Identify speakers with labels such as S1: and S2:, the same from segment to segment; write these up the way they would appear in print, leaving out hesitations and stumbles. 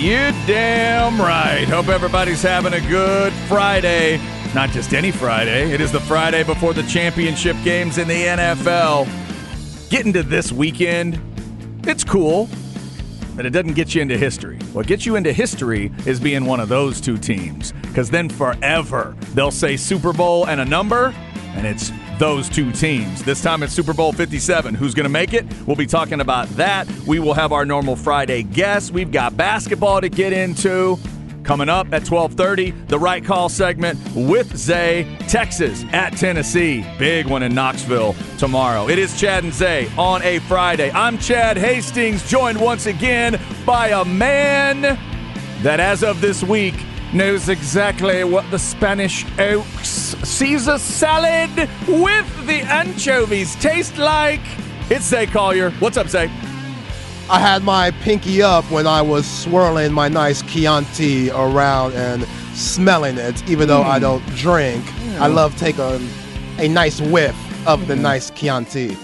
S1: You damn right. Hope everybody's having a good Friday. Not just any Friday. It is the Friday before the championship games in the NFL. Getting to this weekend, it's cool, but it doesn't get you into history. What gets you into history is being one of those two teams, because then forever they'll say Super Bowl and a number, and it's those two teams. This time it's Super Bowl 57. Who's going to make it? We'll be talking about that. We will have our normal Friday guests. We've got basketball to get into. Coming up at 12:30, the Right Call segment with Zay. Texas at Tennessee. Big one in Knoxville tomorrow. It is Chad and Zay on a Friday. I'm Chad Hastings, joined once again by a man that as of this week knows exactly what the Spanish Oaks Caesar salad with the anchovies taste like. It's Zay Collier. What's up, Zay?
S2: I had my pinky up when I was swirling my nice Chianti around and smelling it, even though I don't drink. I love taking a nice whiff of the nice Chianti.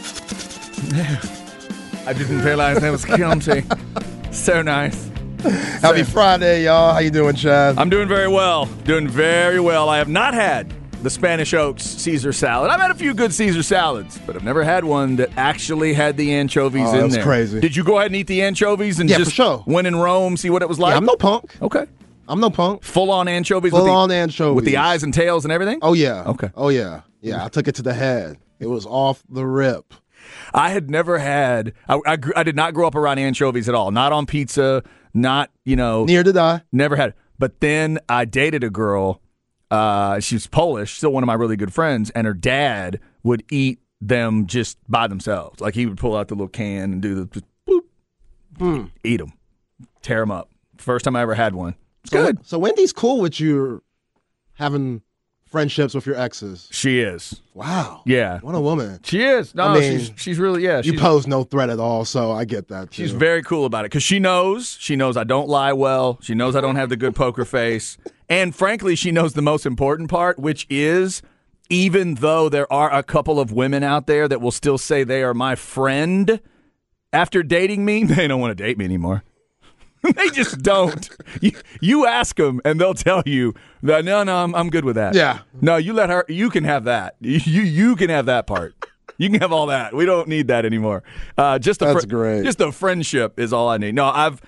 S1: I didn't realize that was Chianti. So nice.
S2: Happy Friday, y'all. How you doing, Chad?
S1: I'm doing very well. Doing very well. I have not had the Spanish Oaks Caesar salad. I've had a few good Caesar salads, but I've never had one that actually had the anchovies in there.
S2: That's crazy.
S1: Did you go ahead and eat the anchovies and
S2: for
S1: just
S2: sure.
S1: when in Rome, see what it was like?
S2: Yeah, I'm no punk.
S1: Okay.
S2: I'm no punk.
S1: Full-on anchovies?
S2: Full-on anchovies.
S1: With the eyes and tails and everything?
S2: Oh, yeah.
S1: Okay.
S2: Oh, yeah. Yeah, I took it to the head. It was off the rip.
S1: I had never had I did not grow up around anchovies at all. Not on pizza, not,
S2: Near did I.
S1: Never had it. But then I dated a girl. She was Polish, still one of my really good friends, and her dad would eat them just by themselves. Like he would pull out the little can and do the just bloop, eat them, tear them up. First time I ever had one. It's good.
S2: So Wendy's cool with you having friendships with your exes?
S1: She is.
S2: Wow.
S1: Yeah.
S2: What a woman.
S1: She is. No,
S2: I mean,
S1: she's really, yeah.
S2: You pose no threat at all, so I get that, too.
S1: She's very cool about it because she knows I don't lie well. She knows I don't have the good poker face. And frankly, she knows the most important part, which is even though there are a couple of women out there that will still say they are my friend after dating me, they don't want to date me anymore. They just don't. You ask them, and they'll tell you that, no, I'm good with that.
S2: Yeah.
S1: No, you let her. You can have that. You can have that part. You can have all that. We don't need that anymore. That's
S2: great.
S1: Just a friendship is all I need. No, I've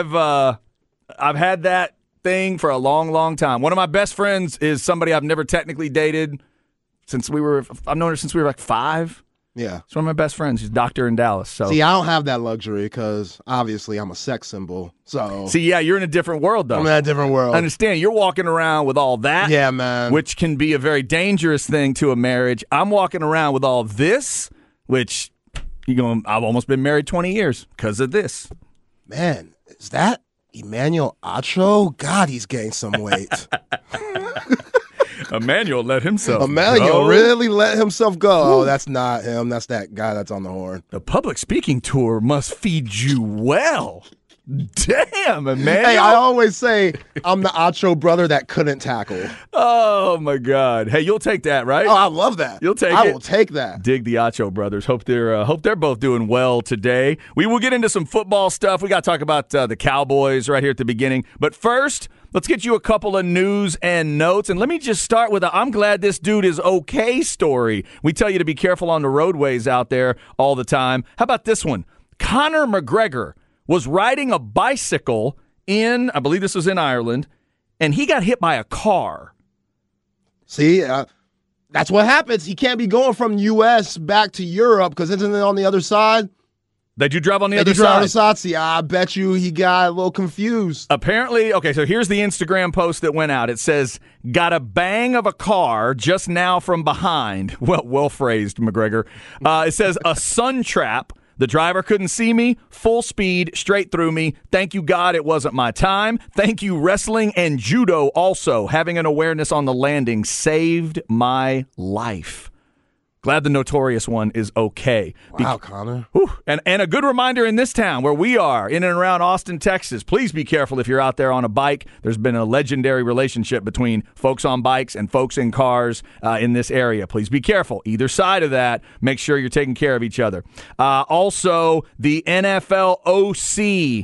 S1: had that thing for a long, long time. One of my best friends is somebody I've never technically dated I've known her since we were like 5.
S2: Yeah.
S1: It's one of my best friends. She's a doctor in Dallas. So
S2: see, I don't have that luxury because obviously I'm a sex symbol. So
S1: see, yeah, you're in a different world though.
S2: I'm in a different world.
S1: I understand. You're walking around with all that.
S2: Yeah, man.
S1: Which can be a very dangerous thing to a marriage. I'm walking around with all this, which I've almost been married 20 years because of this.
S2: Man, is that Emmanuel Acho? God, he's gained some weight.
S1: Emmanuel let himself
S2: Emmanuel
S1: go.
S2: really let himself go. Woo. Oh, that's not him. That's that guy that's on the horn.
S1: The public speaking tour must feed you well. Damn, Emmanuel.
S2: Hey, I always say I'm the Acho brother that couldn't tackle.
S1: Oh, my God. Hey, you'll take that, right?
S2: Oh, I love that.
S1: You'll take it.
S2: I will take that.
S1: Dig the Acho brothers. Hope they're both doing well today. We will get into some football stuff. We got to talk about the Cowboys right here at the beginning. But first, let's get you a couple of news and notes. And let me just start with I'm glad this dude is okay story. We tell you to be careful on the roadways out there all the time. How about this one? Conor McGregor was riding a bicycle I believe this was in Ireland, and he got hit by a car.
S2: See, that's what happens. He can't be going from U.S. back to Europe because isn't it on the other side?
S1: They do drive on the other
S2: They do drive on the
S1: side.
S2: side. See, I bet you he got a little confused.
S1: Apparently, okay, so here's the Instagram post that went out. It says, got a bang of a car just now from behind. Well phrased, McGregor. It says, a sun trap. The driver couldn't see me, full speed, straight through me. Thank you, God, it wasn't my time. Thank you, wrestling and judo also. Having an awareness on the landing saved my life. Glad the notorious one is okay.
S2: Wow, Connor.
S1: And a good reminder in this town where we are, in and around Austin, Texas, please be careful if you're out there on a bike. There's been a legendary relationship between folks on bikes and folks in cars in this area. Please be careful. Either side of that, make sure you're taking care of each other. Also, the NFL OC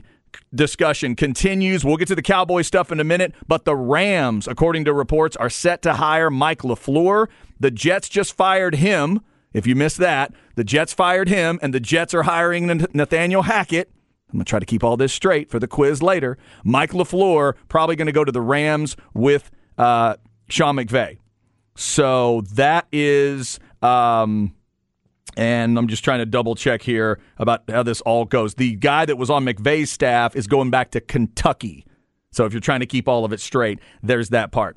S1: discussion continues. We'll get to the Cowboy stuff in a minute, but the Rams, according to reports, are set to hire Mike LaFleur. The Jets just fired him. If you missed that, the Jets fired him, and the Jets are hiring Nathaniel Hackett. I'm going to try to keep all this straight for the quiz later. Mike LaFleur probably going to go to the Rams with Sean McVay. So that is, and I'm just trying to double check here about how this all goes. The guy that was on McVay's staff is going back to Kentucky. So if you're trying to keep all of it straight, there's that part.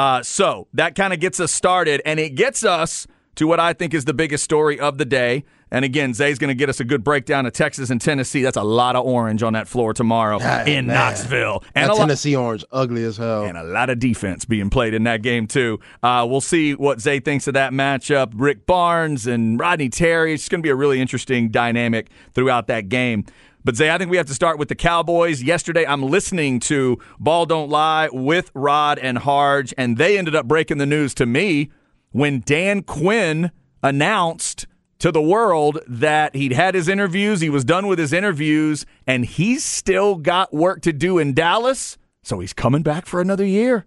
S1: So that kind of gets us started, and it gets us to what I think is the biggest story of the day. And again, Zay's going to get us a good breakdown of Texas and Tennessee. That's a lot of orange on that floor tomorrow in Knoxville.
S2: And that Tennessee orange, ugly as hell.
S1: And a lot of defense being played in that game, too. We'll see what Zay thinks of that matchup. Rick Barnes and Rodney Terry. It's going to be a really interesting dynamic throughout that game. But, Zay, I think we have to start with the Cowboys. Yesterday, I'm listening to Ball Don't Lie with Rod and Harge, and they ended up breaking the news to me when Dan Quinn announced to the world that he'd had his interviews, he was done with his interviews, and he's still got work to do in Dallas, so he's coming back for another year.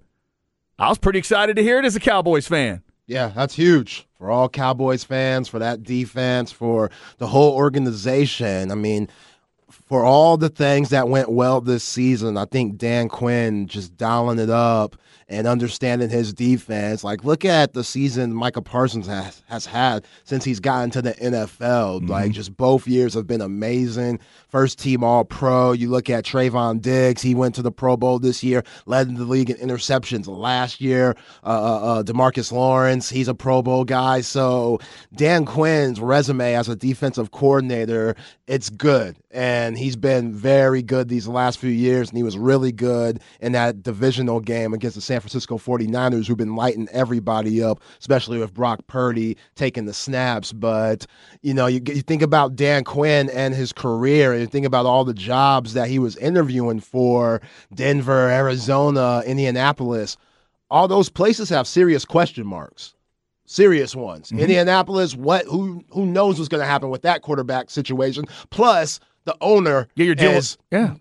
S1: I was pretty excited to hear it as a Cowboys fan.
S2: Yeah, that's huge for all Cowboys fans, for that defense, for the whole organization. I mean, for all the things that went well this season, I think Dan Quinn just dialing it up and understanding his defense. Like, look at the season Micah Parsons has had since he's gotten to the NFL. Mm-hmm. Like, just both years have been amazing. First team All-Pro. You look at Trayvon Diggs. He went to the Pro Bowl this year, led the league in interceptions last year. DeMarcus Lawrence, he's a Pro Bowl guy. So Dan Quinn's resume as a defensive coordinator, it's good. And he's been very good these last few years, and he was really good in that divisional game against the San Francisco 49ers, who've been lighting everybody up, especially with Brock Purdy taking the snaps. But, you know, you think about Dan Quinn and his career, and you think about all the jobs that he was interviewing for, Denver, Arizona, Indianapolis. All those places have serious question marks. Serious ones. Mm-hmm. Indianapolis, who knows what's going to happen with that quarterback situation? Plus, the owner is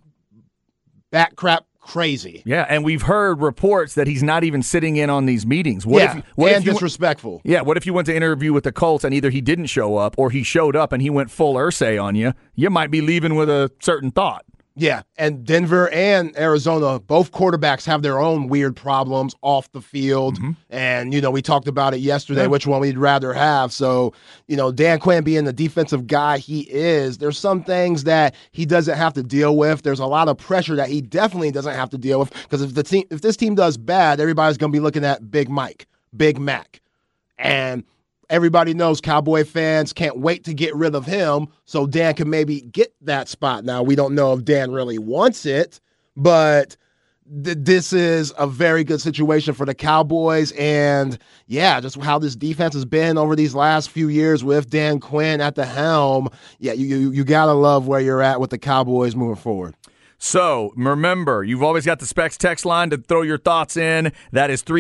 S2: back crap crazy.
S1: Yeah, and we've heard reports that he's not even sitting in on these meetings. What if
S2: disrespectful.
S1: What if you went to interview with the Colts and either he didn't show up or he showed up and he went full Irsay on you? You might be leaving with a certain thought.
S2: Yeah, and Denver and Arizona, both quarterbacks have their own weird problems off the field. Mm-hmm. And, you know, we talked about it yesterday, which one we'd rather have. So, you know, Dan Quinn being the defensive guy he is, there's some things that he doesn't have to deal with. There's a lot of pressure that he definitely doesn't have to deal with, because if this team does bad, everybody's going to be looking at Big Mike, Big Mac. And everybody knows Cowboy fans can't wait to get rid of him so Dan can maybe get that spot. Now, we don't know if Dan really wants it, but this is a very good situation for the Cowboys. And, yeah, just how this defense has been over these last few years with Dan Quinn at the helm. Yeah, you got to love where you're at with the Cowboys moving forward.
S1: So, remember, you've always got the Specs text line to throw your thoughts in. That is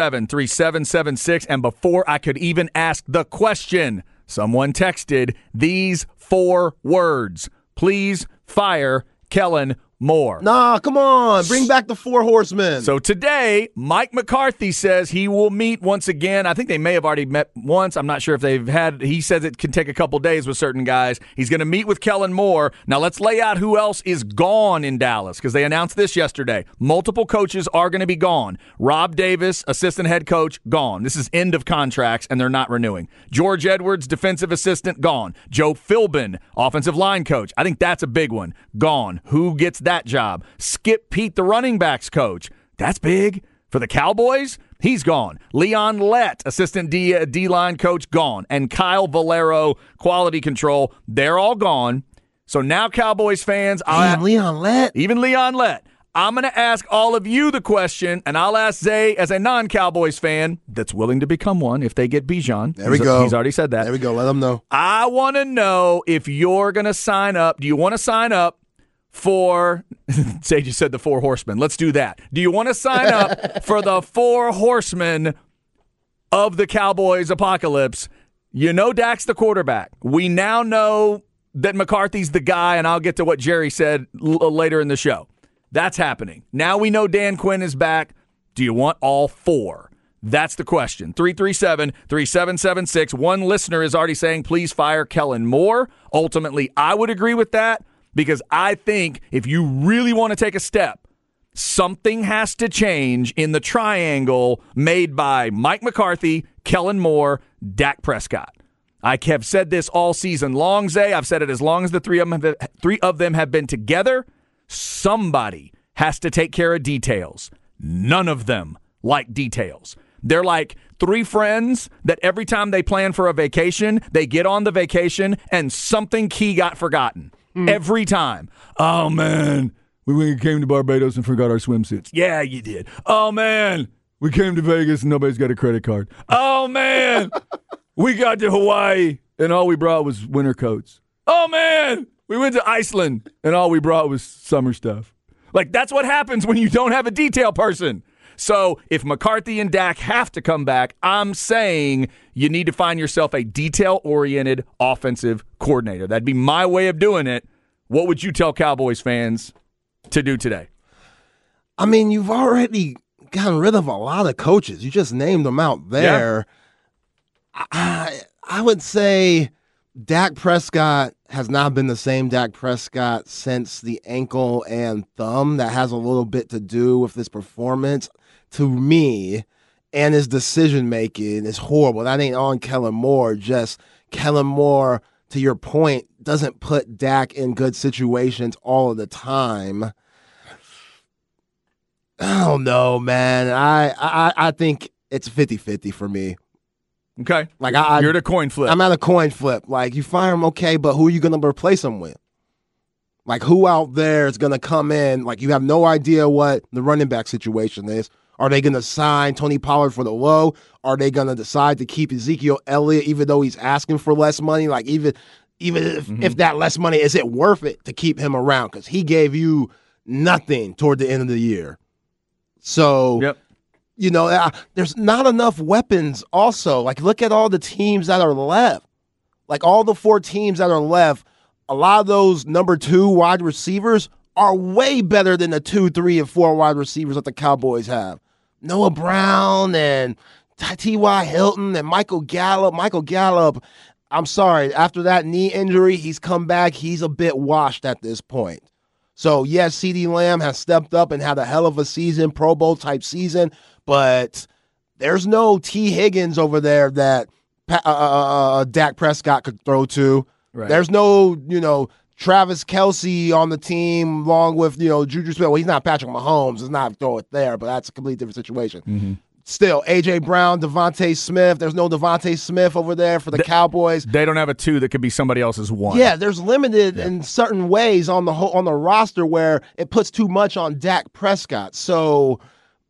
S1: 337-3776. And before I could even ask the question, someone texted these 4 words. Please fire Kellen Moore.
S2: Nah, come on. Bring back the 4 horsemen.
S1: So today, Mike McCarthy says he will meet once again. I think they may have already met once. I'm not sure if they've had. He says it can take a couple days with certain guys. He's going to meet with Kellen Moore. Now let's lay out who else is gone in Dallas, because they announced this yesterday. Multiple coaches are going to be gone. Rob Davis, assistant head coach, gone. This is end of contracts, and they're not renewing. George Edwards, defensive assistant, gone. Joe Philbin, offensive line coach. I think that's a big one. Gone. Who gets that job? Skip Pete, the running backs coach. That's big. For the Cowboys, he's gone. Leon Lett, assistant D-line coach, gone. And Kyle Valero, quality control, they're all gone. So now Cowboys fans,
S2: Leon Lett.
S1: Even Leon Lett. I'm going to ask all of you the question, and I'll ask Zay as a non-Cowboys fan that's willing to become one if they get Bijan.
S2: There we go.
S1: He's already said that.
S2: There we go. Let them know.
S1: I want to know if you're going to sign up. Do you want to sign up for, Zay just said the 4 horsemen. Let's do that. Do you want to sign up for the 4 horsemen of the Cowboys apocalypse? You know Dak's the quarterback. We now know that McCarthy's the guy, and I'll get to what Jerry said later in the show. That's happening. Now we know Dan Quinn is back. Do you want all 4? That's the question. 337-3776. One listener is already saying, please fire Kellen Moore. Ultimately, I would agree with that because I think if you really want to take a step, something has to change in the triangle made by Mike McCarthy, Kellen Moore, Dak Prescott. I have said this all season long, Zay. I've said it as long as the three of them have been together. Somebody has to take care of details. None of them like details. They're like 3 friends that every time they plan for a vacation, they get on the vacation and something key got forgotten. Every time. Oh, man, we came to Barbados and forgot our swimsuits. Yeah, you did. Oh, man, we came to Vegas and nobody's got a credit card. Oh, man, we got to Hawaii and all we brought was winter coats. Oh, man, we went to Iceland and all we brought was summer stuff. Like, that's what happens when you don't have a detail person. So if McCarthy and Dak have to come back, I'm saying you need to find yourself a detail-oriented offensive coordinator. That'd be my way of doing it. What would you tell Cowboys fans to do today?
S2: I mean, you've already gotten rid of a lot of coaches. You just named them out there. Yeah. I would say Dak Prescott has not been the same Dak Prescott since the ankle and thumb. That has a little bit to do with this performance. To me, and his decision-making is horrible. That ain't on Kellen Moore. Just Kellen Moore, to your point, doesn't put Dak in good situations all of the time. I don't know, man. I think it's 50-50 for me.
S1: Okay.
S2: Like
S1: you're at a coin flip.
S2: I'm at a coin flip. Like, you fire him, okay, but who are you going to replace him with? Like, who out there is going to come in? Like, you have no idea what the running back situation is. Are they going to sign Tony Pollard for the low? Are they going to decide to keep Ezekiel Elliott even though he's asking for less money? Like, even if that less money, is it worth it to keep him around? Because he gave you nothing toward the end of the year. So,
S1: yep.
S2: You know, there's not enough weapons also. Like, look at all the teams that are left. Like, all the 4 teams that are left, a lot of those number 2 wide receivers are way better than the 2, 3, and 4 wide receivers that the Cowboys have. Noah Brown and T.Y. Hilton and Michael Gallup. Michael Gallup, I'm sorry, after that knee injury, he's come back. He's a bit washed at this point. So, yes, CeeDee Lamb has stepped up and had a hell of a season, Pro Bowl-type season, but there's no T. Higgins over there that Dak Prescott could throw to. Right. There's no, Travis Kelce on the team along with, Juju Smith. Well, he's not Patrick Mahomes. It's not throw it there, but that's a completely different situation. Mm-hmm. Still, A.J. Brown, Devontae Smith. There's no Devontae Smith over there for the Cowboys.
S1: They don't have a 2 that could be somebody else's 1.
S2: Yeah, there's limited in certain ways on the roster where it puts too much on Dak Prescott. So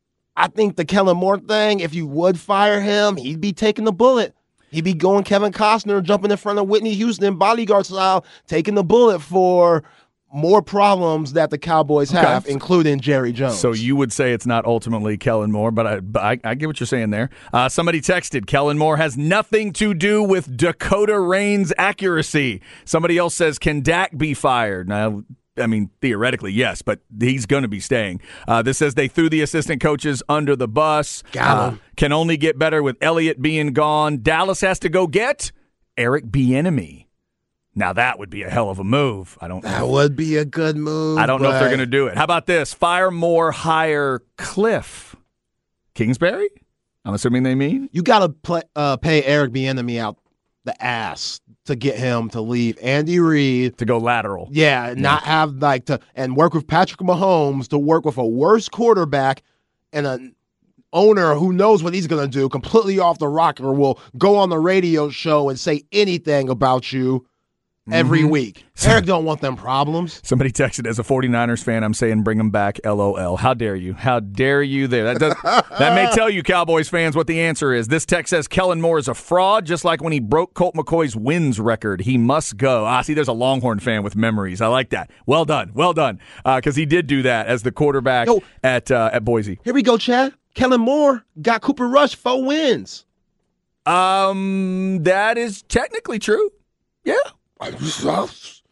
S2: I think the Kellen Moore thing, if you would fire him, he'd be taking the bullet. He'd be going Kevin Costner, jumping in front of Whitney Houston, bodyguard style, taking the bullet for more problems that the Cowboys have, including Jerry Jones.
S1: So you would say it's not ultimately Kellen Moore, but I get what you're saying there. Somebody texted, Kellen Moore has nothing to do with Dakota Rain's accuracy. Somebody else says, can Dak be fired? Now, I mean, theoretically, yes, but he's going to be staying. This says they threw the assistant coaches under the bus. Can only get better with Elliott being gone. Dallas has to go get Eric Bieniemy. Now, that would be a hell of a move.
S2: That would be a good move.
S1: I don't know if they're going to do it. How about this? Fire Moore, hire Cliff Kingsbury? I'm assuming they mean?
S2: You got to pay Eric Bieniemy out the ass to get him to leave Andy Reid.
S1: To go lateral.
S2: Yeah, not have and work with Patrick Mahomes to work with a worse quarterback and an owner who knows what he's going to do, completely off the rocker, will go on the radio show and say anything about you every week. Eric don't want them problems.
S1: Somebody texted, as a 49ers fan, I'm saying bring them back, LOL. How dare you? How dare you there? That may tell you, Cowboys fans, what the answer is. This text says Kellen Moore is a fraud, just like when he broke Colt McCoy's wins record. He must go. See, there's a Longhorn fan with memories. I like that. Well done. Well done. Because he did do that as the quarterback at Boise.
S2: Here we go, Chad. Kellen Moore got Cooper Rush 4 wins.
S1: That is technically true. Yeah.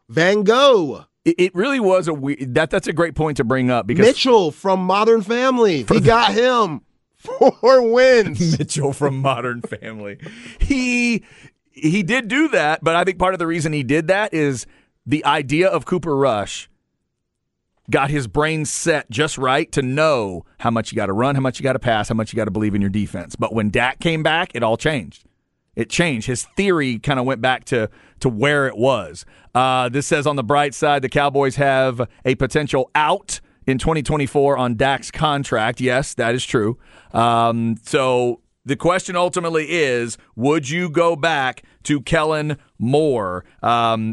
S2: Van Gogh.
S1: It really was that's a great point to bring up because
S2: Mitchell from Modern Family. He got him 4 wins.
S1: Mitchell from Modern Family. He did do that, but I think part of the reason he did that is the idea of Cooper Rush got his brain set just right to know how much you got to run, how much you got to pass, how much you got to believe in your defense. But when Dak came back, it all changed. It changed. His theory kind of went back to where it was. This says on the bright side, the Cowboys have a potential out in 2024 on Dak's contract. Yes, that is true. So the question ultimately is, would you go back to Kellen Moore? There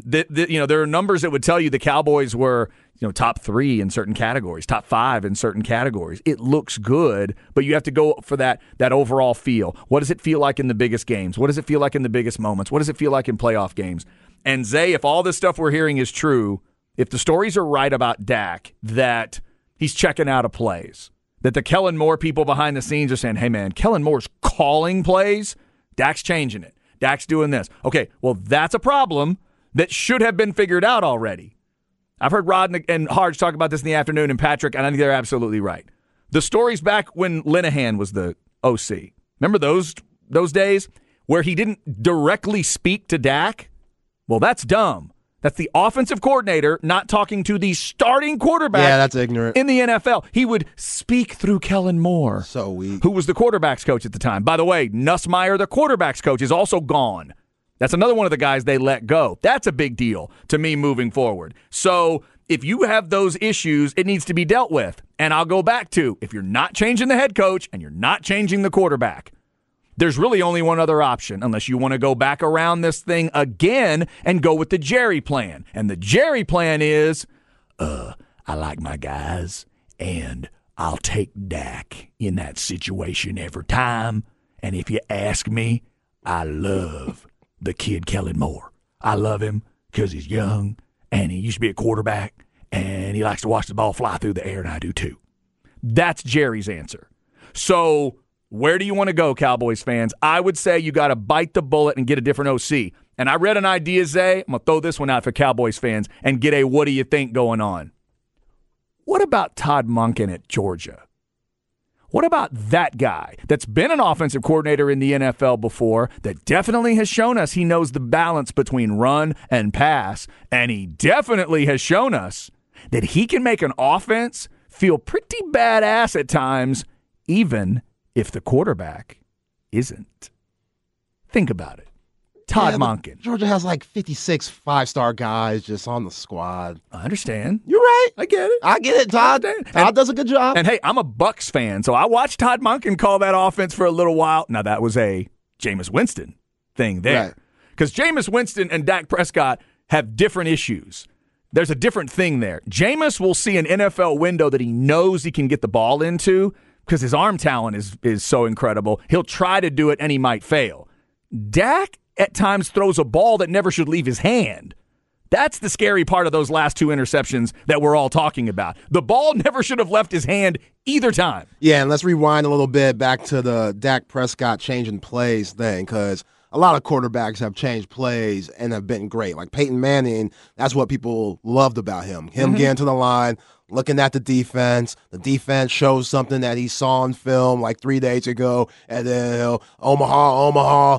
S1: are numbers that would tell you the Cowboys were top 3 in certain categories, top 5 in certain categories. It looks good, but you have to go for that overall feel. What does it feel like in the biggest games? What does it feel like in the biggest moments? What does it feel like in playoff games? And Zay, if all this stuff we're hearing is true, if the stories are right about Dak, that he's checking out of plays, that the Kellen Moore people behind the scenes are saying, hey, man, Kellen Moore's calling plays, Dak's changing it. Dak's doing this. Okay, well, that's a problem that should have been figured out already. I've heard Rod and Harge talk about this in the afternoon, and Patrick, and I think they're absolutely right. The stories back when Linehan was the OC. Remember those days where he didn't directly speak to Dak? Well, that's dumb. That's the offensive coordinator not talking to the starting quarterback.
S2: Yeah, that's ignorant.
S1: In the NFL. He would speak through Kellen Moore.
S2: So weak.
S1: Who was the quarterback's coach at the time. By the way, Nussmeier, the quarterback's coach, is also gone. That's another one of the guys they let go. That's a big deal to me moving forward. So if you have those issues, it needs to be dealt with. And I'll go back to, if you're not changing the head coach and you're not changing the quarterback, there's really only one other option, unless you want to go back around this thing again and go with the Jerry plan. And the Jerry plan is, I like my guys, and I'll take Dak in that situation every time. And if you ask me, I love the kid Kellen Moore. I love him because he's young, and he used to be a quarterback, and he likes to watch the ball fly through the air, and I do too. That's Jerry's answer. So where do you want to go, Cowboys fans? I would say you got to bite the bullet and get a different OC. And I read an idea, Zay. I'm going to throw this one out for Cowboys fans and get a what do you think going on. What about Todd Monken at Georgia? What about that guy that's been an offensive coordinator in the NFL before, that definitely has shown us he knows the balance between run and pass, and he definitely has shown us that he can make an offense feel pretty badass at times, even if the quarterback isn't? Think about it. Todd Monken.
S2: Georgia has like 56 5-star guys just on the squad.
S1: I understand.
S2: You're right.
S1: I get it.
S2: I get it, Todd. Todd does a good job.
S1: And hey, I'm a Bucs fan, so I watched Todd Monken call that offense for a little while. Now, that was a Jameis Winston thing there. Because Jameis Winston and Dak Prescott have different issues. There's a different thing there. Jameis will see an NFL window that he knows he can get the ball into because his arm talent is so incredible. He'll try to do it, and he might fail. Dak at times throws a ball that never should leave his hand. That's the scary part of those last 2 interceptions that we're all talking about. The ball never should have left his hand either time.
S2: Yeah, and let's rewind a little bit back to the Dak Prescott changing plays thing, because a lot of quarterbacks have changed plays and have been great. Like Peyton Manning, that's what people loved about him. Getting to the line, looking at the defense shows something that he saw in film like 3 days ago, and then he'll Omaha,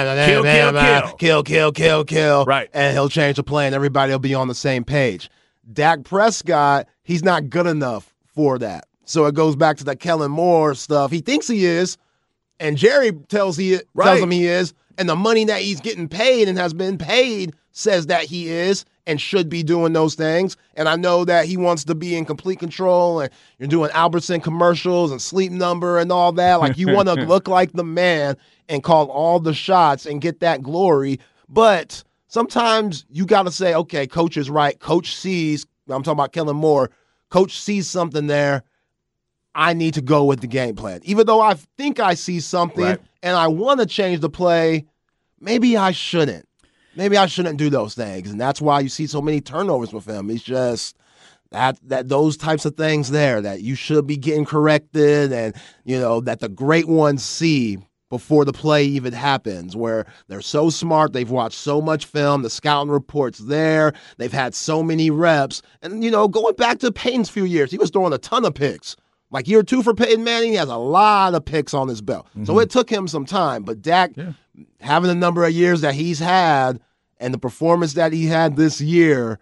S2: kill.
S1: Right.
S2: And he'll change the play, and everybody will be on the same page. Dak Prescott, he's not good enough for that. So it goes back to the Kellen Moore stuff. He thinks he is, and Jerry tells him he is, and the money that he's getting paid and has been paid says that he is and should be doing those things. And I know that he wants to be in complete control, and you're doing Albertson commercials and Sleep Number and all that. Like, you want to look like the man and call all the shots and get that glory. But sometimes you got to say, okay, coach is right. Coach sees, I'm talking about Kellen Moore, coach sees something there. I need to go with the game plan. Even though I think I see something and I want to change the play, maybe I shouldn't. Maybe I shouldn't do those things. And that's why you see so many turnovers with him. He's just that those types of things there that you should be getting corrected, and that the great ones see before the play even happens, where they're so smart, they've watched so much film, the scouting report's there, they've had so many reps. And, going back to Peyton's few years, he was throwing a ton of picks. Like year 2 for Peyton Manning, he has a lot of picks on his belt. Mm-hmm. So it took him some time. But Dak, having the number of years that he's had and the performance that he had this year,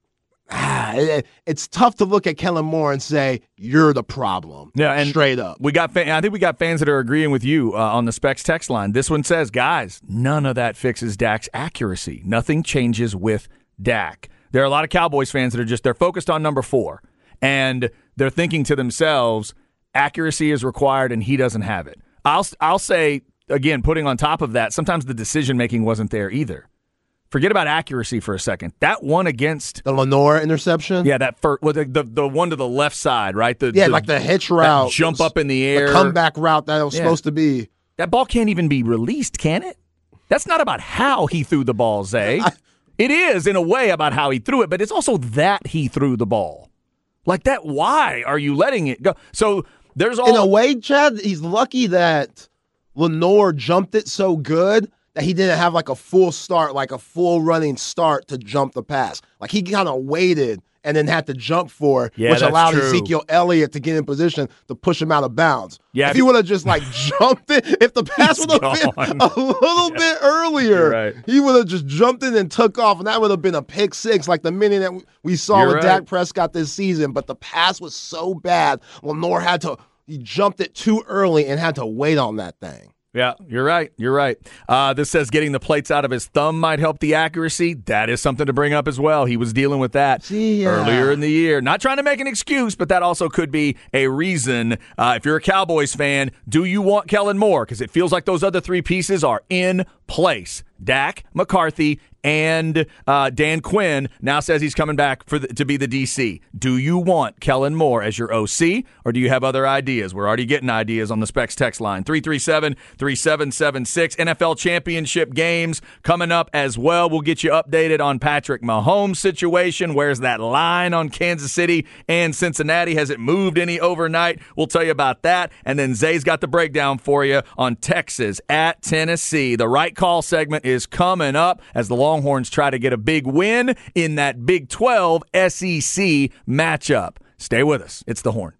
S2: it's tough to look at Kellen Moore and say, you're the problem.
S1: Yeah, and
S2: straight up.
S1: I think we got fans that are agreeing with you on the Specs text line. This one says, guys, none of that fixes Dak's accuracy. Nothing changes with Dak. There are a lot of Cowboys fans that are they're focused on number 4. And they're thinking to themselves, accuracy is required and he doesn't have it. I'll say, again, putting on top of that, sometimes the decision-making wasn't there either. Forget about accuracy for a second. That one against
S2: the Lenoir interception.
S1: Yeah, that first, the one to the left side, right?
S2: Like the hitch route,
S1: jump up in the air,
S2: the comeback route that it was supposed to be.
S1: That ball can't even be released, can it? That's not about how he threw the ball, Zay. It is in a way about how he threw it, but it's also that he threw the ball like that. Why are you letting it go? So there's all
S2: in a way, Chad. He's lucky that Lenoir jumped it so good that he didn't have like a full start, like a full running start to jump the pass. Like he kind of waited and then had to jump for it, which allowed Ezekiel Elliott to get in position to push him out of bounds. Yeah, if he would have just jumped it, if the pass would have been a little bit earlier, he would have just jumped in and took off, and that would have been a pick 6 like the minute that we saw with Dak Prescott this season. But the pass was so bad, Lenoir he jumped it too early and had to wait on that thing.
S1: Yeah, you're right. You're right. This says getting the plates out of his thumb might help the accuracy. That is something to bring up as well. He was dealing with that earlier in the year. Not trying to make an excuse, but that also could be a reason. If you're a Cowboys fan, do you want Kellen Moore? Because it feels like those other 3 pieces are in place. Dak, McCarthy, and Dan Quinn now says he's coming back to be the DC. Do you want Kellen Moore as your OC, or do you have other ideas? We're already getting ideas on the Specs text line. 337-3776. NFL championship games coming up as well. We'll get you updated on Patrick Mahomes' situation. Where's that line on Kansas City and Cincinnati? Has it moved any overnight? We'll tell you about that. And then Zay's got the breakdown for you on Texas at Tennessee. The right call segment is coming up as the Longhorns try to get a big win in that Big 12 SEC matchup. Stay with us. It's The Horn.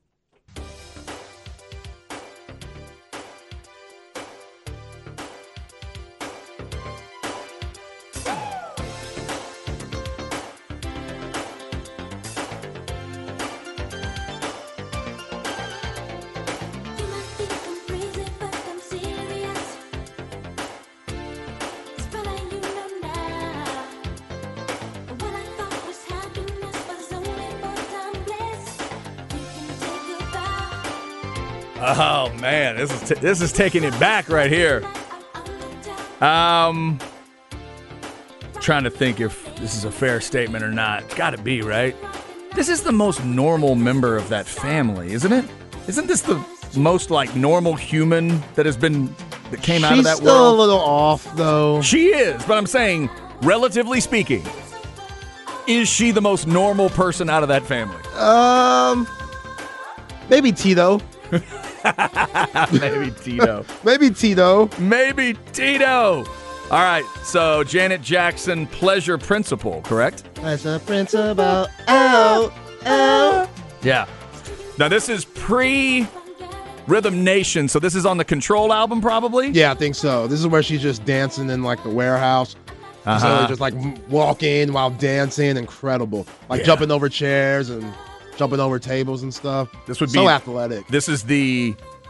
S1: Oh, man, this is taking it back right here. Trying to think if this is a fair statement or not. It's got to be, right? This is the most normal member of that family, isn't it? Isn't this the most, normal human that came out of that world? She's
S2: still a little off, though.
S1: She is, but I'm saying, relatively speaking, is she the most normal person out of that family?
S2: Maybe Tito.
S1: Maybe Tito.
S2: Maybe Tito.
S1: Maybe Tito. All right, so Janet Jackson, Pleasure Principle, correct?
S2: Pleasure Principle. Oh, oh.
S1: Yeah. Now, this is pre-Rhythm Nation, so this is on the Control album, probably?
S2: Yeah, I think so. This is where she's just dancing in, the warehouse. So just, walking while dancing. Incredible. Jumping over chairs and jumping over tables and stuff.
S1: This would be
S2: so athletic.
S1: This is the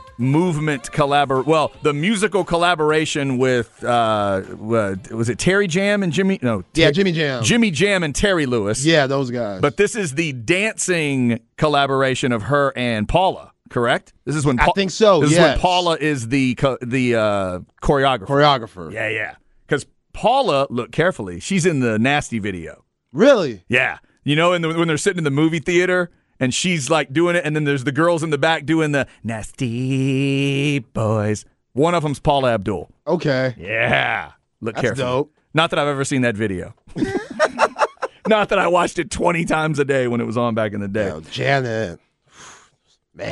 S1: the musical collaboration with was it Terry Jam and Jimmy? No,
S2: Jimmy Jam.
S1: Jimmy Jam and Terry Lewis.
S2: Yeah, those guys.
S1: But this is the dancing collaboration of her and Paula. Correct? This is when
S2: I think so.
S1: This is when Paula is the choreographer. Yeah. Because Paula, look carefully, she's in the Nasty video.
S2: Really?
S1: Yeah. When they're sitting in the movie theater and she's doing it, and then there's the girls in the back doing the Nasty Boys. One of them's Paula Abdul.
S2: Okay.
S1: Yeah. Look carefully.
S2: That's dope.
S1: Not that I've ever seen that video. Not that I watched it 20 times a day when it was on back in the day.
S2: Janet. Man.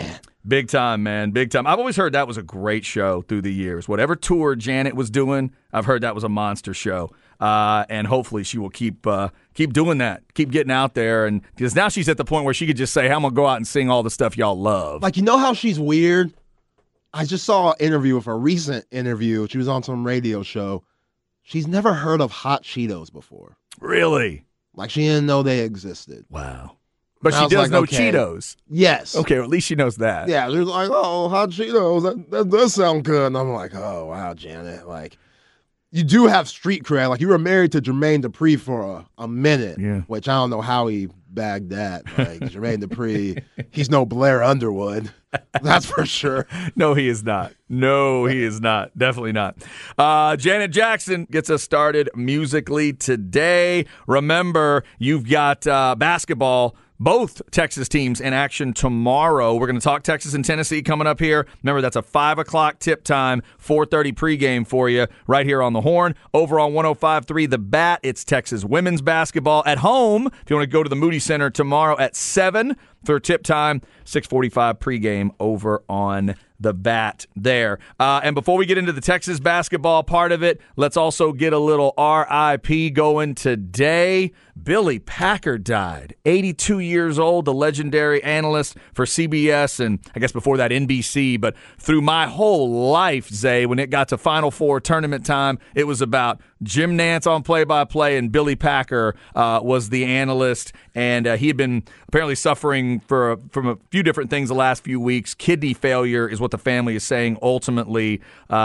S1: Big time, man. Big time. I've always heard that was a great show through the years. Whatever tour Janet was doing, I've heard that was a monster show. And hopefully she will keep doing that, keep getting out there. And because now she's at the point where she could just say, I'm going to go out and sing all the stuff y'all love.
S2: Like, you know how she's weird? I just saw an interview with a recent interview. She was on some radio show. She's never heard of hot Cheetos before.
S1: Really?
S2: Like, she didn't know they existed.
S1: Wow. But
S2: And
S1: she
S2: I was
S1: does
S2: like,
S1: know
S2: okay.
S1: Cheetos.
S2: Yes.
S1: Okay, well, at least she knows that.
S2: Yeah, they're like, oh, hot Cheetos. That does sound good. And I'm like, oh, wow, Janet. Like, you do have street cred. Like, you were married to Jermaine Dupri for a minute, which I don't know how he bagged that. Like, Jermaine Dupri, he's no Blair Underwood. That's for sure.
S1: No, he is not. No, he is not. Definitely not. Janet Jackson gets us started musically today. Remember, you've got basketball. Both Texas teams in action tomorrow. We're going to talk Texas and Tennessee coming up here. Remember, that's a 5 o'clock tip time, 4:30 pregame for you right here on the Horn. Over on 105.3 The Bat, it's Texas women's basketball. At home, if you want to go to the Moody Center tomorrow at 7 for tip time, 6:45 pregame over on The Bat there. And before we get into the Texas basketball part of it, let's also get a little RIP going today. Billy Packer died, 82 years old, the legendary analyst for CBS and I guess before that NBC. But through my whole life, Zay, when it got to Final Four tournament time, it was about Jim Nantz on play-by-play, and Billy Packer was the analyst. And he had been apparently suffering from a few different things the last few weeks. Kidney failure is what the family is saying ultimately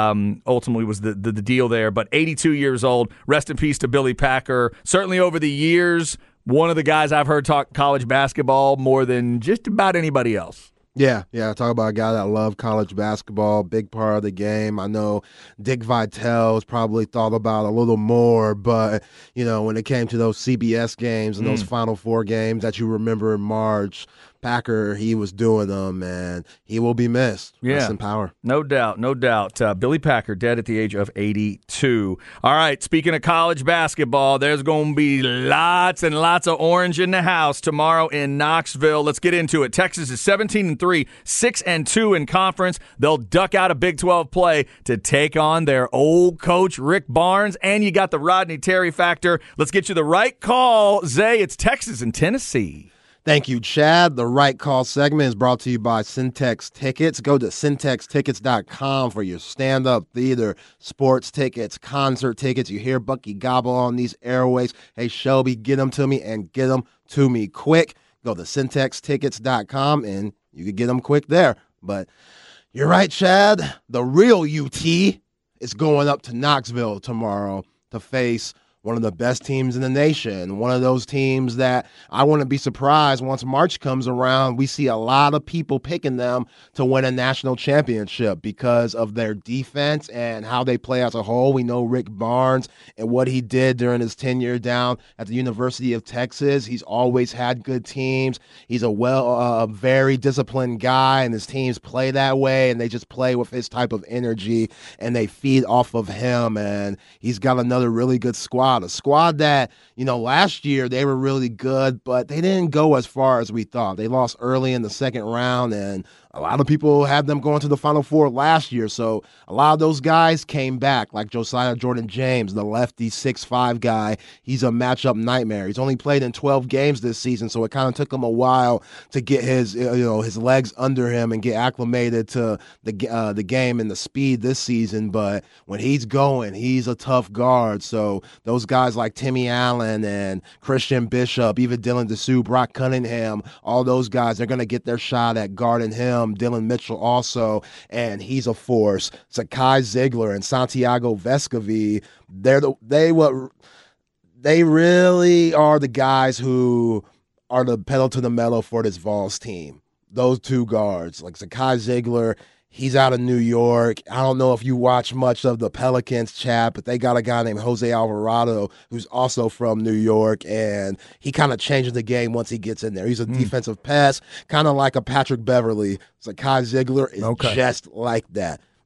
S1: was the deal there. But 82 years old. Rest in peace to Billy Packer. Certainly over the years, one of the guys I've heard talk college basketball more than just about anybody else.
S2: Yeah. Talk about a guy that loved college basketball, big part of the game. I know Dick Vitale's probably thought about a little more, but, when it came to those CBS games and those Final Four games that you remember in March, Packer, he was doing them, and he will be missed.
S1: Yeah.
S2: Rest in power.
S1: No doubt. Billy Packer dead at the age of 82. All right, speaking of college basketball, there's going to be lots and lots of orange in the house tomorrow in Knoxville. Let's get into it. Texas is 17-3, 6-2 in conference. They'll duck out of Big 12 play to take on their old coach, Rick Barnes, and you got the Rodney Terry factor. Let's get you the right call. Zay, it's Texas and Tennessee.
S2: Thank you, Chad. The Right Call segment is brought to you by Syntex Tickets. Go to syntextickets.com for your stand-up theater, sports tickets, concert tickets. You hear Bucky Gobble on these airways. Hey, Shelby, get them to me and get them to me quick. Go to syntextickets.com and you can get them quick there. But you're right, Chad. The real UT is going up to Knoxville tomorrow to face one of the best teams in the nation, one of those teams that I wouldn't be surprised once March comes around, we see a lot of people picking them to win a national championship because of their defense and how they play as a whole. We know Rick Barnes and what he did during his tenure down at the University of Texas. He's always had good teams. He's a very disciplined guy, and his teams play that way, and they just play with his type of energy, and they feed off of him, and he's got another really good squad. A squad that, last year they were really good, but they didn't go as far as we thought. They lost early in the second round, and a lot of people had them going to the Final Four last year. So a lot of those guys came back, like Josiah Jordan-James, the lefty 6'5" guy. He's a matchup nightmare. He's only played in 12 games this season, so it kind of took him a while to get his legs under him and get acclimated to the game and the speed this season. But when he's going, he's a tough guard. So those guys like Timmy Allen and Christian Bishop, even Dylan Dessou, Brock Cunningham, all those guys, they're going to get their shot at guarding him. Dylan Mitchell also, and he's a force. Zakai Ziegler and Santiago Vescovi, they really are the guys who are the pedal to the metal for this Vols team. Those two guards, like Zakai Ziegler, he's out of New York. I don't know if you watch much of the Pelicans, Chad, but they got a guy named Jose Alvarado who's also from New York, and he kind of changes the game once he gets in there. He's a defensive pest, kind of like a Patrick Beverly. Zakai Ziegler is just like that.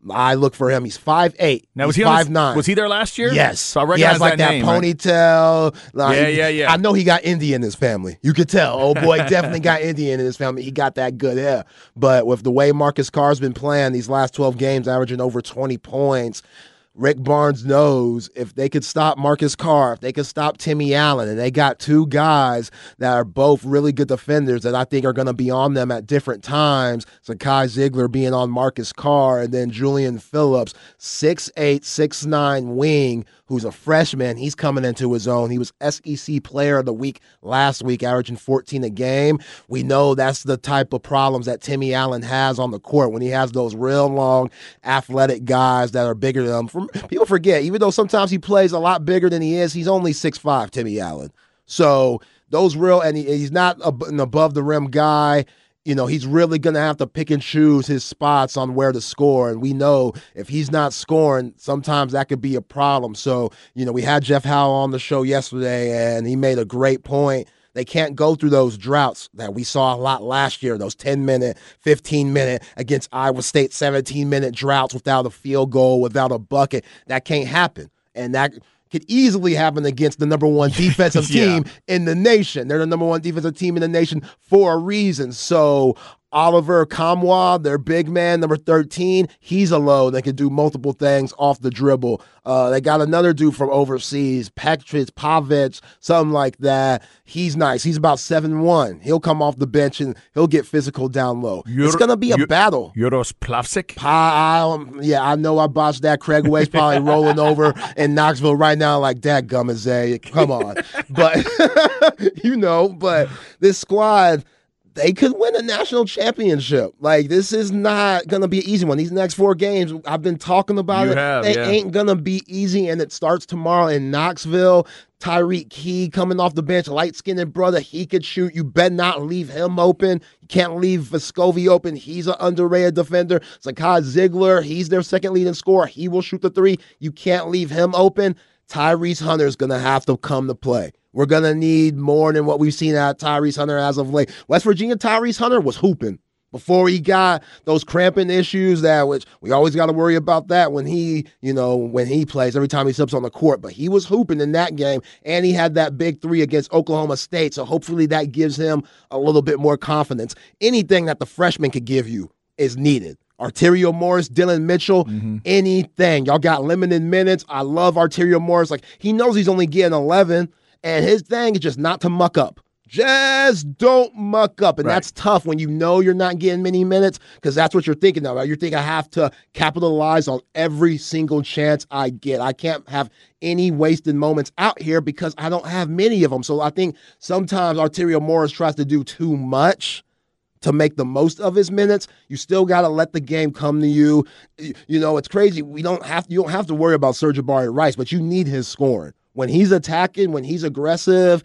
S2: I look for him. He's 5'8".
S1: Now,
S2: he's
S1: was he
S2: 5'9".
S1: Was he there last year?
S2: Yes.
S1: So I recognize
S2: he has like that
S1: name,
S2: ponytail.
S1: Right?
S2: Like,
S1: Yeah.
S2: I know he got Indian in his family. You could tell. Oh boy, definitely got Indian in his family. He got that good hair. But with the way Marcus Carr's been playing these last 12 games, averaging over 20 points, Rick Barnes knows if they could stop Marcus Carr, if they could stop Timmy Allen, and they got two guys that are both really good defenders that I think are going to be on them at different times. Zakai Ziegler being on Marcus Carr, and then Julian Phillips, 6'8", 6'9" wing, who's a freshman. He's coming into his own. He was SEC Player of the Week last week, averaging 14 a game. We know that's the type of problems that Timmy Allen has on the court when he has those real long, athletic guys that are bigger than him. People forget, even though sometimes he plays a lot bigger than he is, he's only 6'5", Timmy Allen. So those real, and he's not an above-the-rim guy. You know, he's really going to have to pick and choose his spots on where to score. And we know if he's not scoring, sometimes that could be a problem. So, you know, we had Jeff Howell on the show yesterday, and he made a great point. They can't go through those droughts that we saw a lot last year, those 10-minute, 15-minute against Iowa State, 17-minute droughts without a field goal, without a bucket. That can't happen. And that could easily happen against the number one defensive team in the nation. They're the number one defensive team in the nation for a reason. So Oliver Kamwa, their big man, number 13, he's a load that can do multiple things off the dribble. They got another dude from overseas, Petric, Pavic, something like that. He's nice. He's about 7'1". He'll come off the bench and he'll get physical down low. It's going to be a battle.
S1: Juros Plavsic?
S2: I know I botched that. Craig Way's probably rolling over in Knoxville right now like, dadgummit, Zay. Come on. But, but this squad, they could win a national championship. Like, this is not going to be an easy one. These next 4 games, I've been talking about They ain't going to be easy, and it starts tomorrow in Knoxville. Tyreek Key coming off the bench, light-skinned brother, he could shoot. You better not leave him open. You can't leave Vescovi open. He's an underrated defender. Zakai Ziegler, he's their second leading scorer. He will shoot the 3. You can't leave him open. Tyrese Hunter is going to have to come to play. We're going to need more than what we've seen out of Tyrese Hunter as of late. West Virginia Tyrese Hunter was hooping before he got those cramping issues which we always got to worry about that when he plays, every time he steps on the court. But he was hooping in that game, and he had that big 3 against Oklahoma State. So hopefully that gives him a little bit more confidence. Anything that the freshman could give you is needed. Arterio Morris, Dylan Mitchell, anything. Y'all got limited minutes. I love Arterio Morris. Like, he knows he's only getting 11. And his thing is just not to muck up. Just don't muck up. And that's tough when you know you're not getting many minutes, because that's what you're thinking of. You're thinking, I have to capitalize on every single chance I get. I can't have any wasted moments out here because I don't have many of them. So I think sometimes Arterio Morris tries to do too much to make the most of his minutes. You still got to let the game come to you. You know, it's crazy. You don't have to worry about Sir'Jabari Rice, but you need his scoring. When he's attacking, when he's aggressive,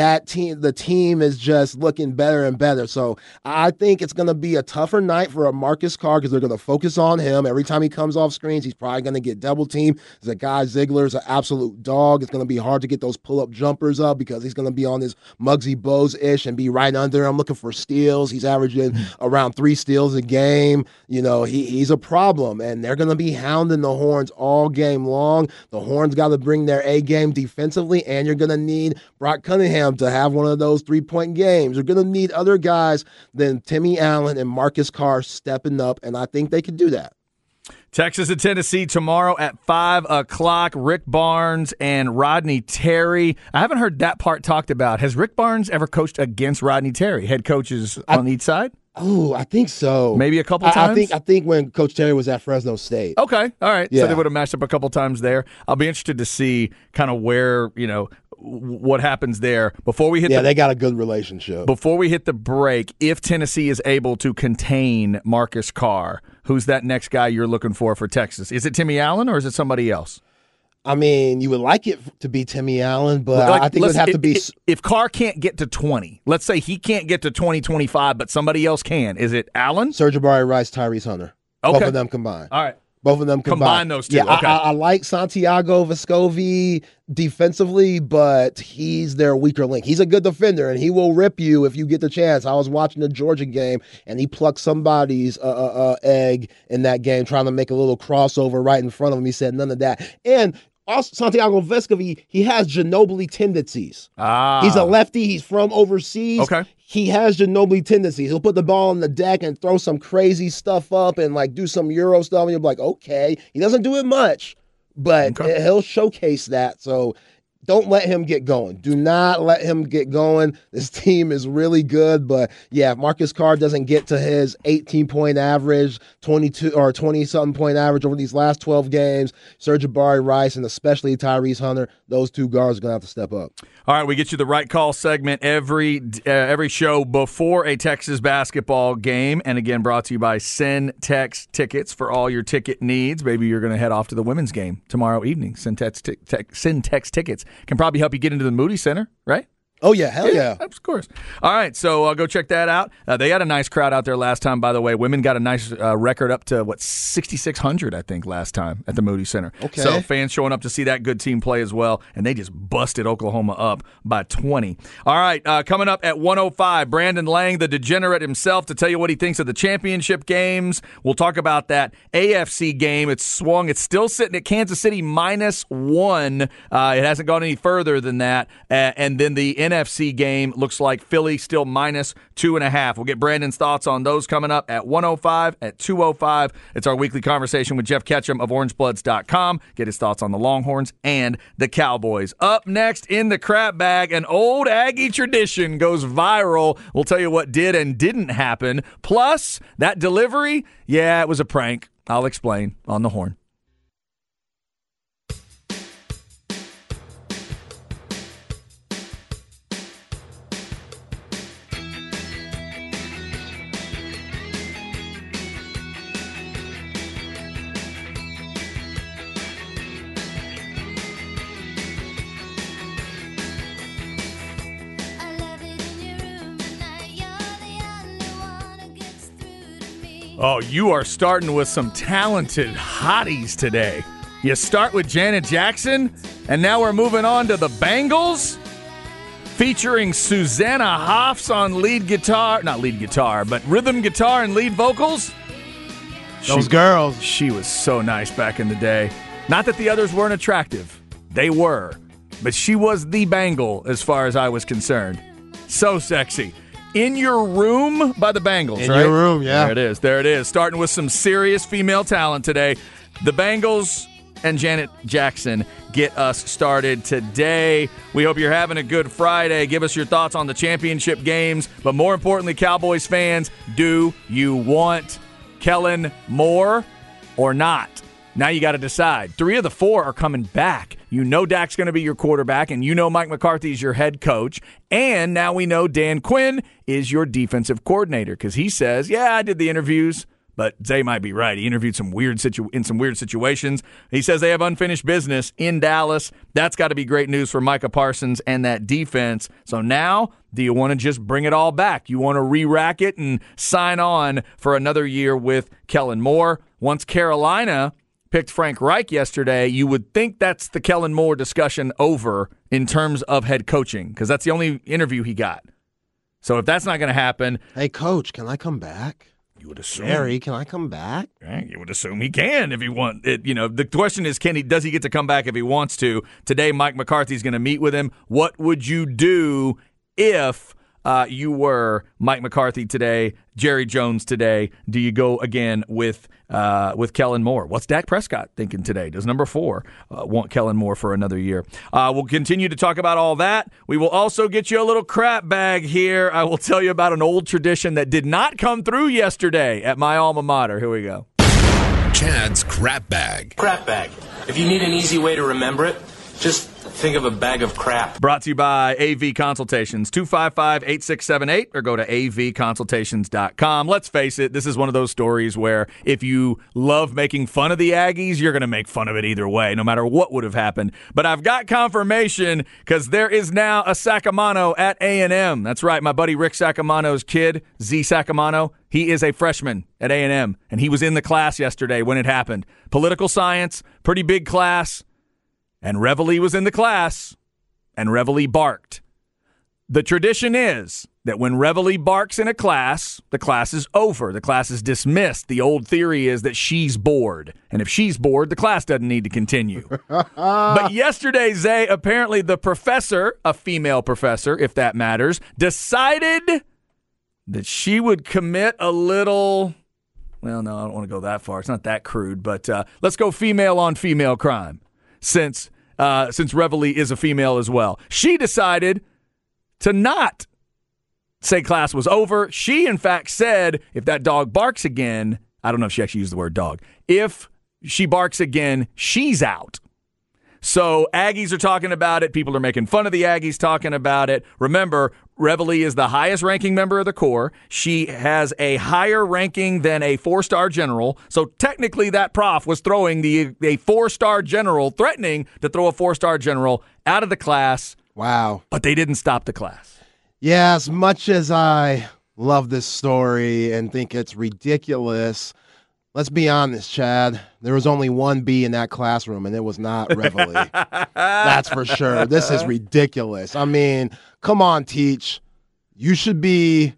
S2: the team is just looking better and better. So I think it's going to be a tougher night for a Marcus Carr because they're going to focus on him. Every time he comes off screens, he's probably going to get double teamed. Zakai Ziegler's an absolute dog. It's going to be hard to get those pull-up jumpers up because he's going to be on his Muggsy Bogues-ish and be right under him looking for steals. He's averaging around 3 steals a game. You know, he's a problem, and they're going to be hounding the Horns all game long. The Horns got to bring their A game defensively, and you're going to need Brock Cunningham to have one of those 3-point games. You're going to need other guys than Timmy Allen and Marcus Carr stepping up, and I think they can do that.
S1: Texas and Tennessee tomorrow at 5 o'clock. Rick Barnes and Rodney Terry. I haven't heard that part talked about. Has Rick Barnes ever coached against Rodney Terry, head coaches on each side?
S2: Oh, I think so.
S1: Maybe a couple times?
S2: I think when Coach Terry was at Fresno State.
S1: Okay, all right.
S2: Yeah.
S1: So they would have matched up a couple times there. I'll be interested to see kind of where, what happens there. Before we hit
S2: they got a good relationship.
S1: Before we hit the break, if Tennessee is able to contain Marcus Carr, who's that next guy you're looking for Texas? Is it Timmy Allen or is it somebody else?
S2: I mean, you would like it to be Timmy Allen, but I think it would have to be.
S1: If Carr can't get to 20, let's say he can't get to 20, 25, but somebody else can. Is it Allen?
S2: Sir'Jabari Rice, Tyrese Hunter.
S1: Okay.
S2: Both of them combined.
S1: All right.
S2: Both of them
S1: Combine those two.
S2: Yeah,
S1: Okay.
S2: I like Santiago Vescovi defensively, but he's their weaker link. He's a good defender, and he will rip you if you get the chance. I was watching the Georgia game, and he plucked somebody's egg in that game, trying to make a little crossover right in front of him. He said none of that. And also, Santiago Vescovi, he has Ginobili tendencies. He's a lefty. He's from overseas.
S1: Okay.
S2: He has Ginobili tendencies. He'll put the ball on the deck and throw some crazy stuff up and like do some Euro stuff. And you'll be like, okay. He doesn't do it much, but he'll showcase that. So don't let him get going. Do not let him get going. This team is really good, but yeah, if Marcus Carr doesn't get to his 18-point average, 22 or 20-something point average over these last 12 games, Serge Jabari Rice and especially Tyrese Hunter, those two guards are going to have to step up.
S1: All right, we get you the right call segment every show before a Texas basketball game, and again, brought to you by Syntex Tickets for all your ticket needs. Maybe you're going to head off to the women's game tomorrow evening. Syntex Tickets can probably help you get into the Moody Center, right?
S2: Oh, yeah. Hell yeah.
S1: Of course. All right, so go check that out. They had a nice crowd out there last time, by the way. Women got a nice record up to, 6,600, I think, last time at the Moody Center.
S2: Okay.
S1: So fans showing up to see that good team play as well, and they just busted Oklahoma up by 20. All right, coming up at 1:05, Brandon Lang, the degenerate himself, to tell you what he thinks of the championship games. We'll talk about that AFC game. It's swung. It's still sitting at Kansas City -1. It hasn't gone any further than that. And then the NFC game looks like Philly still -2.5. We'll get Brandon's thoughts on those coming up at 1:05. At 2:05, it's our weekly conversation with Jeff Ketchum of OrangeBloods.com. Get his thoughts on the Longhorns and the Cowboys. Up next in the crap bag, an old Aggie tradition goes viral. We'll tell you what did and didn't happen. Plus, that delivery, yeah, it was a prank. I'll explain on the Horn. Oh, you are starting with some talented hotties today. You start with Janet Jackson, and now we're moving on to the Bangles, featuring Susanna Hoffs on lead guitar, not lead guitar, but rhythm guitar and lead vocals.
S2: Those girls.
S1: She was so nice back in the day. Not that the others weren't attractive. They were. But she was the Bangle as far as I was concerned. So sexy. In Your Room by the Bangles,
S2: In
S1: right?
S2: Your Room, yeah.
S1: There it is. Starting with some serious female talent today. The Bangles and Janet Jackson get us started today. We hope you're having a good Friday. Give us your thoughts on the championship games. But more importantly, Cowboys fans, do you want Kellen Moore or not? Now you got to decide. 3 of the 4 are coming back. You know Dak's going to be your quarterback, and you know Mike McCarthy's your head coach. And now we know Dan Quinn is your defensive coordinator because he says, yeah, I did the interviews, but Zay might be right. He interviewed in some weird situations. He says they have unfinished business in Dallas. That's got to be great news for Micah Parsons and that defense. So now, do you want to just bring it all back? You want to re-rack it and sign on for another year with Kellen Moore? Once Carolina picked Frank Reich yesterday, you would think that's the Kellen Moore discussion over in terms of head coaching because that's the only interview he got. So if that's not going to happen,
S2: hey, Coach, can I come back?
S1: You would assume.
S2: Barry, can I come back?
S1: You would assume he can if he wants it. You know, the question is, does he get to come back if he wants to? Today, Mike McCarthy's going to meet with him. What would you do if you were Mike McCarthy today, Jerry Jones today? Do you go again with Kellen Moore? What's Dak Prescott thinking today? Does number 4 want Kellen Moore for another year? We'll continue to talk about all that. We will also get you a little crap bag here. I will tell you about an old tradition that did not come through yesterday at my alma mater. Here we go.
S3: Chad's crap bag.
S4: Crap bag. If you need an easy way to remember it, just think of a bag of crap.
S1: Brought to you by AV Consultations, 255-8678, or go to avconsultations.com. Let's face it, this is one of those stories where if you love making fun of the Aggies, you're going to make fun of it either way, no matter what would have happened. But I've got confirmation because there is now a Sacamano at A&M. That's right, my buddy Rick Sacamano's kid, Z Sacamano. He is a freshman at A&M, and he was in the class yesterday when it happened. Political science, pretty big class, and Reveille was in the class, and Reveille barked. The tradition is that when Reveille barks in a class, the class is over. The class is dismissed. The old theory is that she's bored. And if she's bored, the class doesn't need to continue. But yesterday, Zay, apparently the professor, a female professor, if that matters, decided that she would commit a little, well, no, I don't want to go that far. It's not that crude, but let's go female on female crime since Reveille is a female as well. She decided to not say class was over. She, in fact, said if that dog barks again, I don't know if she actually used the word dog, if she barks again, she's out. So Aggies are talking about it. People are making fun of the Aggies talking about it. Remember, Reveille is the highest ranking member of the Corps. She has a higher ranking than a 4-star general. So technically that prof was throwing a 4-star general, threatening to throw a 4-star general out of the class.
S2: Wow.
S1: But they didn't stop the class.
S2: Yeah, as much as I love this story and think it's ridiculous, let's be honest, Chad. There was only one B in that classroom, and it was not Reveille. That's for sure. This is ridiculous. I mean, come on, Teach. You should be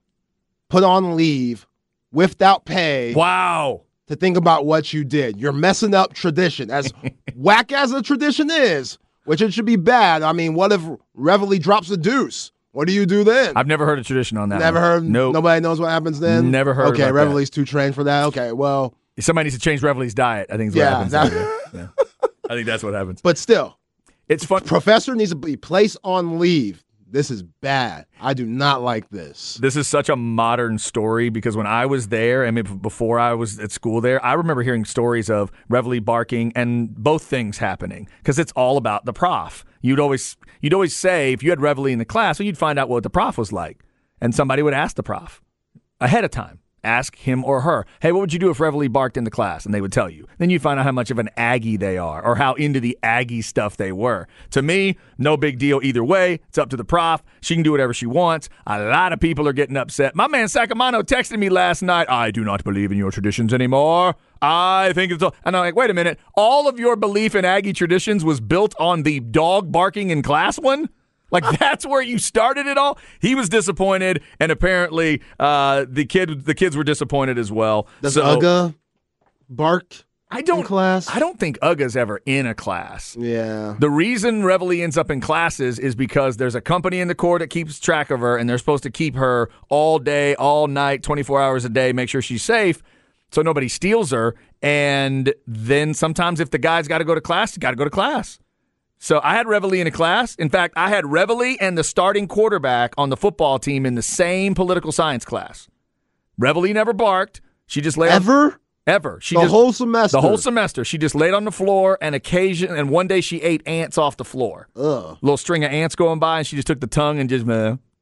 S2: put on leave without pay.
S1: Wow.
S2: To think about what you did. You're messing up tradition. As whack as the tradition is, which it should be bad. I mean, what if Reveille drops a deuce? What do you do then?
S1: I've never heard a tradition on that.
S2: Never
S1: one.
S2: heard?
S1: Nope.
S2: Nobody knows what happens then?
S1: Never heard
S2: Okay,
S1: about
S2: Reveille's too trained for that? Okay, well.
S1: Somebody needs to change Reveille's diet, I think is what happens. Yeah. I think that's what happens.
S2: But still.
S1: It's fun.
S2: Professor needs to be placed on leave. This is bad. I do not like this.
S1: This is such a modern story because when I was there, I mean, before I was at school there, I remember hearing stories of Reveille barking and both things happening because it's all about the prof. You'd always say if you had Reveille in the class, well, you'd find out what the prof was like, and somebody would ask the prof ahead of time. Ask him or her, hey, what would you do if Reveille barked in the class? And they would tell you. Then you'd find out how much of an Aggie they are or how into the Aggie stuff they were. To me, no big deal either way. It's up to the prof. She can do whatever she wants. A lot of people are getting upset. My man Sacamano texted me last night, I do not believe in your traditions anymore. I think it's all. And I'm like, wait a minute. All of your belief in Aggie traditions was built on the dog barking in class one? Like, that's where you started it all? He was disappointed, and apparently the kids were disappointed as well.
S2: Does Uga bark in class?
S1: I don't think Uga's ever in a class.
S2: Yeah.
S1: The reason Reveille ends up in classes is because there's a company in the Corps that keeps track of her, and they're supposed to keep her all day, all night, 24 hours a day, make sure she's safe so nobody steals her. And then sometimes if the guy's got to go to class, you got to go to class. So I had Reveille in a class. In fact, I had Reveille and the starting quarterback on the football team in the same political science class. Reveille never barked. She just laid
S2: Ever?
S1: Whole
S2: semester?
S1: The whole semester. She just laid on the floor and one day she ate ants off the floor.
S2: Ugh.
S1: Little string of ants going by, and she just took the tongue and just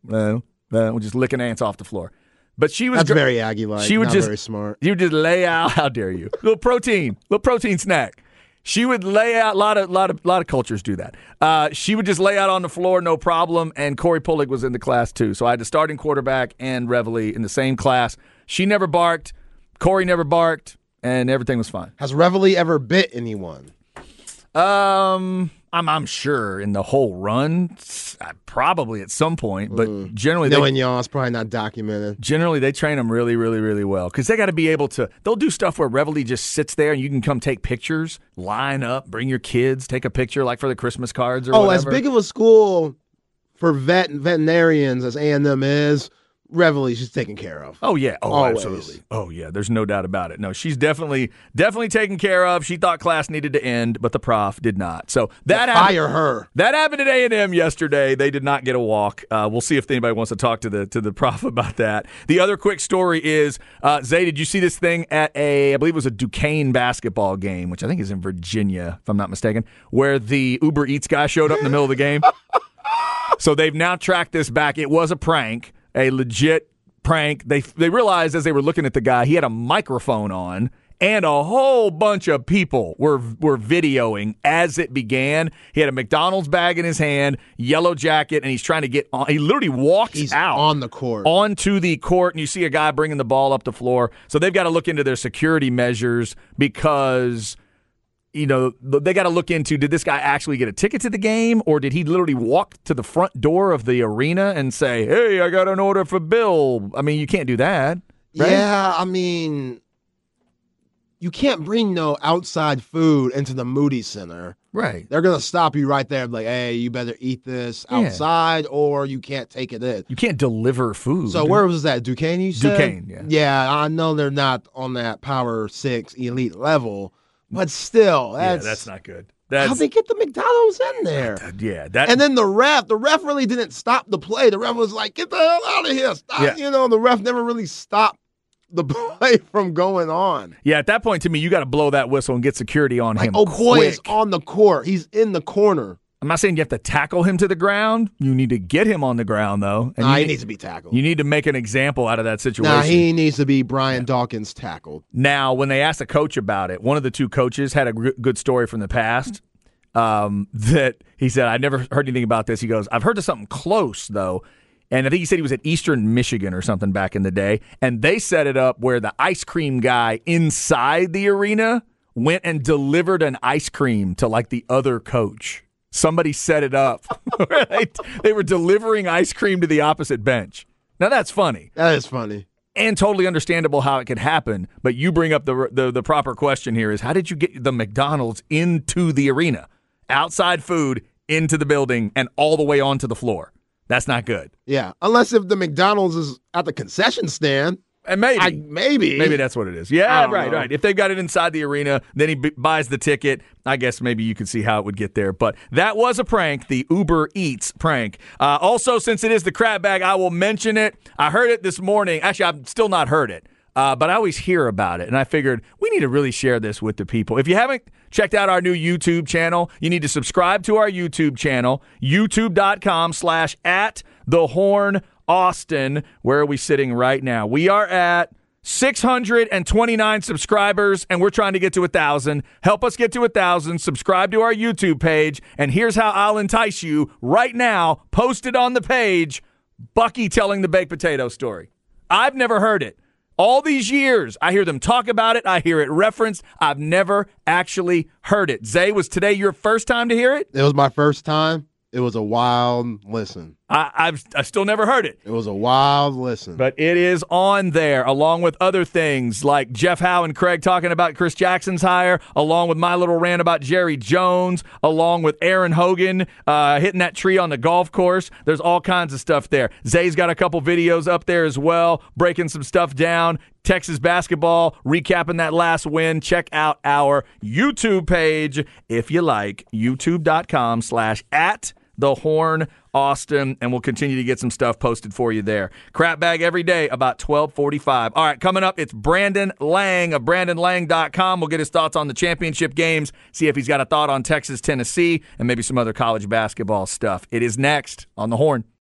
S1: just licking ants off the floor. But she was
S2: That's very Aggie-like.
S1: She would
S2: not
S1: just
S2: very smart.
S1: You would just lay out. How dare you? Little protein snack. She would lay out. A lot of cultures do that. She would just lay out on the floor, no problem. And Corey Pullick was in the class too. So I had the starting quarterback and Reveille in the same class. She never barked. Corey never barked, and everything was fine.
S2: Has Reveille ever bit anyone?
S1: I'm sure in the whole run, probably at some point, but generally
S2: knowing y'all, it's probably not documented.
S1: Generally, they train them really, really, really well because they got to be able to. They'll do stuff where Reveille just sits there and you can come take pictures, line up, bring your kids, take a picture like for the Christmas cards or whatever.
S2: As big of a school for veterinarians as A&M is, Reveille, she's taken care of.
S1: Oh, yeah. Oh,
S2: always.
S1: Absolutely. Oh, yeah. There's no doubt about it. No, she's definitely taken care of. She thought class needed to end, but the prof did not. So that happened.
S2: Fire her.
S1: That happened at A&M yesterday. They did not get a walk. We'll see if anybody wants to talk to the prof about that. The other quick story is, Zay, did you see this thing at I believe it was a Duquesne basketball game, which I think is in Virginia, if I'm not mistaken, where the Uber Eats guy showed up in the middle of the game? So they've now tracked this back. It was a prank. A legit prank. They realized as they were looking at the guy, he had a microphone on, And a whole bunch of people were videoing as it began. He had a McDonald's bag in his hand, yellow jacket, and he's trying to get on. He literally walks out
S2: on the court,
S1: onto the court, and you see a guy bringing the ball up the floor. So they've got to look into their security measures because, they got to look into, did this guy actually get a ticket to the game, or did he literally walk to the front door of the arena and say, hey, I got an order for Bill? I mean, you can't do that. Right?
S2: Yeah, I mean, you can't bring no outside food into the Moody Center.
S1: Right.
S2: They're going to stop you right there, like, hey, you better eat this outside or you can't take it in.
S1: You can't deliver food.
S2: So where was that? Duquesne, you said?
S1: Duquesne, yeah.
S2: Yeah, I know they're not on that Power 6 elite level, but still,
S1: that's not good.
S2: How they get the McDonald's in there? And then the ref really didn't stop the play. The ref was like, get the hell out of here. Stop.
S1: Yeah.
S2: The ref never really stopped the play from going on.
S1: Yeah, at that point, to me, you got to blow that whistle and get security on him.
S2: Oh, boy is on the court. He's in the corner.
S1: I'm not saying you have to tackle him to the ground. You need to get him on the ground, though. And
S2: he needs to be tackled.
S1: You need to make an example out of that situation.
S2: He needs to be Brian Dawkins tackled.
S1: Now, when they asked the coach about it, one of the two coaches had a good story from the past that he said, I never heard anything about this. He goes, I've heard of something close, though. And I think he said he was at Eastern Michigan or something back in the day. And they set it up where the ice cream guy inside the arena went and delivered an ice cream to like the other coach. Somebody set it up. They were delivering ice cream to the opposite bench. Now, that's funny.
S2: That is funny.
S1: And totally understandable how it could happen. But you bring up the proper question here is, how did you get the McDonald's into the arena? Outside food into the building and all the way onto the floor. That's not good.
S2: Yeah, unless if the McDonald's is at the concession stand.
S1: And maybe that's what it is. Yeah, right. If they've got it inside the arena, then he buys the ticket. I guess maybe you could see how it would get there. But that was a prank, the Uber Eats prank. Also, since it is the crab bag, I will mention it. I heard it this morning. Actually, I've still not heard it. But I always hear about it, and I figured we need to really share this with the people. If you haven't checked out our new YouTube channel, you need to subscribe to our YouTube channel, youtube.com/@thehornaustin. Where are we sitting right now? We are at 629 subscribers, and we're trying to get to 1,000. Help us get to 1,000. Subscribe to our YouTube page, and here's how I'll entice you right now. Posted on the page, Bucky telling the baked potato story. I've never heard it. All these years, I hear them talk about it. I hear it referenced. I've never actually heard it. Zay, was today your first time to hear it?
S2: It was my first time. It was a wild listen.
S1: I've still never heard it.
S2: It was a wild listen.
S1: But it is on there, along with other things like Jeff Howe and Craig talking about Chris Jackson's hire, along with my little rant about Jerry Jones, along with Aaron Hogan hitting that tree on the golf course. There's all kinds of stuff there. Zay's got a couple videos up there as well, breaking some stuff down. Texas basketball, recapping that last win. Check out our YouTube page if you like, youtube.com/@thehornaustin, and we'll continue to get some stuff posted for you there. Crap bag every day about 12:45. All right, coming up, it's Brandon Lang of BrandonLang.com. We'll get his thoughts on the championship games, see if he's got a thought on Texas, Tennessee, and maybe some other college basketball stuff. It is next on The Horn.